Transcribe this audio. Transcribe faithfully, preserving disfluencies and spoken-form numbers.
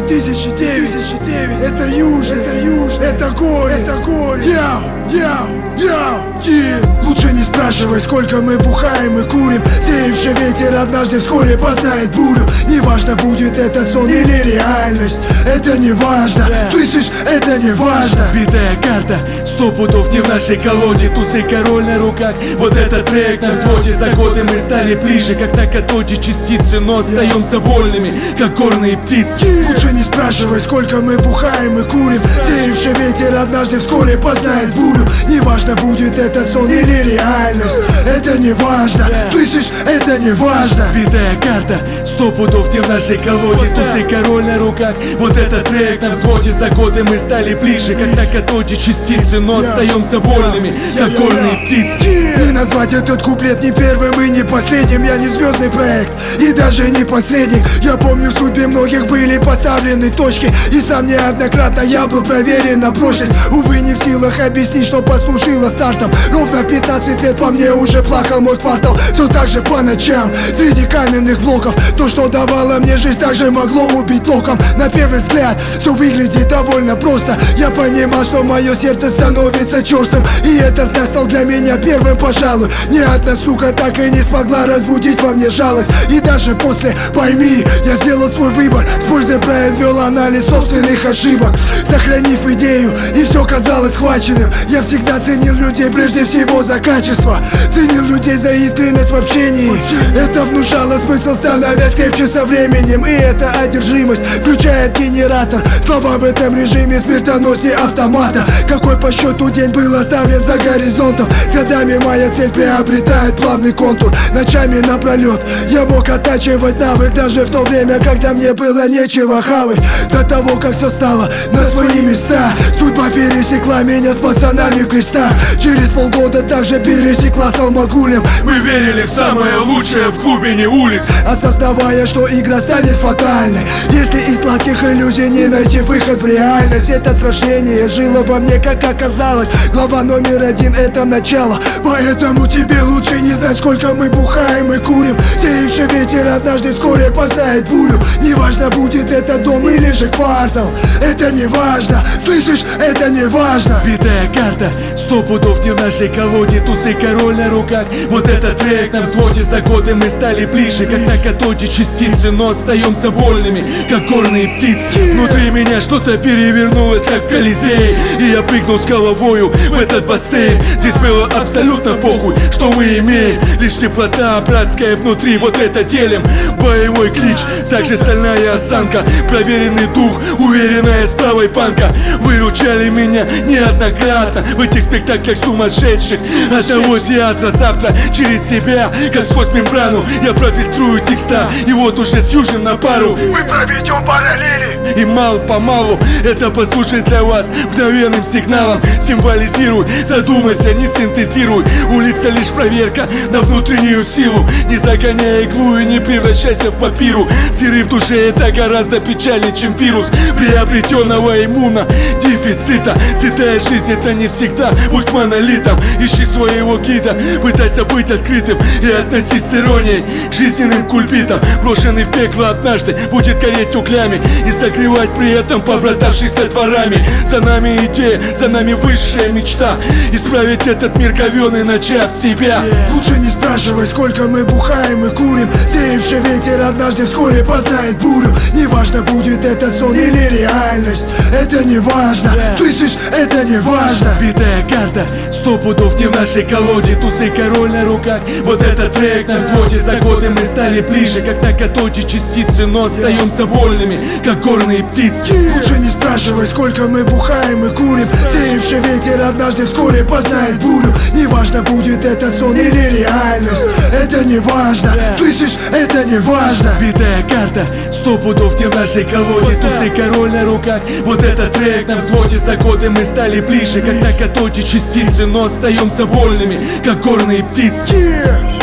тысяча девять. Это южный, это южный, это горе, это горе. Яу, яу, яу, yeah. Лучше не спрашивай, сколько мы бухаем и курим. Сеявший ветер однажды вскоре познает бурю. Неважно, будет это сон или реальность, это не важно, yeah. Слышишь, это не важно. Битая карта, сто пудов не в нашей колоде. Туз и король на руках, вот этот трек на взводе. За годы мы стали ближе, как на катоде частицы, но остаемся вольными, как горные птицы. yeah. Лучше не спрашивай, сколько мы бухаем и курим. Сеявший ветер однажды вскоре познает бурю. Неважно, будет это сон или реальность, это не важно, yeah. Слышишь, это не важно. Битая карта, сто пудов не в нашей колоде. Туз и король на руках, вот этот трек на взводе. За годы мы стали ближе, как на катоде частицы, но остаемся вольными, как горные птицы. Не назвать этот куплет ни первым и не последним. Я не звездный проект и даже не посредник. Я помню, в судьбе многих были поставлены точки, и сам неоднократно я был проверен на прочность. Увы, не в силах объяснить, что послужило стартом. Ровно пятнадцать лет по мне уже плакал мой квартал. Все так же по ночам, среди каменных блоков. То, что давало мне жизнь, также могло убить током. На первый взгляд все выглядит довольно просто. Я понимал, что мое сердце становится черствым, и этот знак стал для меня первым, пожалуй. Ни одна сука так и не смогла разбудить во мне жалость. И даже после, пойми, я сделал свой выбор, с пользой произвел анализ собственных ошибок, сохранив идею, и все казалось схваченным. Я всегда ценил людей прежде всего за качество, ценил людей за искренность в общении. Это внушало смысл, становясь крепче со временем. И эта одержимость включает генератор. Слова в этом режиме смертоноснее автомата. Какой по счету день был оставлен за горизонтом. С годами моя цель приобретает плавный контур. Ночами напролет я мог оттачивать навык, даже в то время, когда мне было нечего хавать. До того, как все стало на свои места, судьба пересекла меня с пацанами в крестах. Через полгода также пересекла с Алмагулем. Мы верили в самое лучшее в глубине улиц, осознавая, что игра станет фатальной, если из сладких иллюзий не найти выход в реальность. Это сражение жило во мне, как оказалось. Глава номер один — это начало. Поэтому тебе лучше не знать, сколько мы бухаем и курим. Сеявший ветер однажды вскоре познает бурю. Неважно, будет это дом или же квартал, это не важно, слышишь, это не важно. Битая карта, сто пудов не в нашей колоде. Туз и король на руках, вот этот трек на взводе. За годы мы стали ближе, как на катоде частицы, но остаемся вольными, как горные птицы. yeah. Внутри меня что-то перевернулось, как в Колизее, и я прыгнул с головою в этот бассейн. Здесь было абсолютно похуй, что мы имеем. Лишь теплота братская внутри, вот это делим. Боевой клич, также стальная осанка, проверенный дух, уверенная с правой панка. Выручали меня неоднократно в этих спектаклях сумасшедших. Одного театра завтра через себя, как сквозь мембрану, я профильтрую текста. И вот уже с южным на пару мы проведем параллели. И мало-помалу это послушай для вас мгновенным сигналом. Символизируй, задумайся, не синтезируй. Улица лишь проверка на внутреннюю силу. Не загоняй иглу и не превращайся в папиру. Сыры в душе — это гораздо печальнее, чем вирус приобретенного иммуна дефицита. Сытая жизнь — это не всегда будь монолитом. Ищи своего гида, пытайся быть открытым и относись с иронией к жизненным кульбитам. Брошенный в пекло однажды будет гореть углями и согревать при этом побратавшихся дворами. За нами идея, за нами высшая мечта, исправить этот мир говёный, начав себя. yeah. Лучше не спрашивай, сколько мы бухаем и курим. Сеявший ветер однажды вскоре познает бурю. Неважно, будет это сон или реальность, это не важно, yeah. Слышишь, это не важно. Битая карта, сто пудов не в нашей колоде. Туз и король на руках, вот этот трек на взводе. За годы мы стали ближе, как на катоде частицы, но остаемся вольными, как горные птицы. yeah. Лучше не спрашивай, сколько мы бухаем и курим. Сеявший ветер однажды вскоре познает бурю. Неважно, будет это сон или реальность, это не важно, yeah. Слышишь, это не важно. Битая карта, сто пудов не в нашей колоде. Туз и король на руках, вот этот трек на взводе. За годы мы стали ближе, как на катоде частицы, но остаемся вольными, как горные птицы. yeah.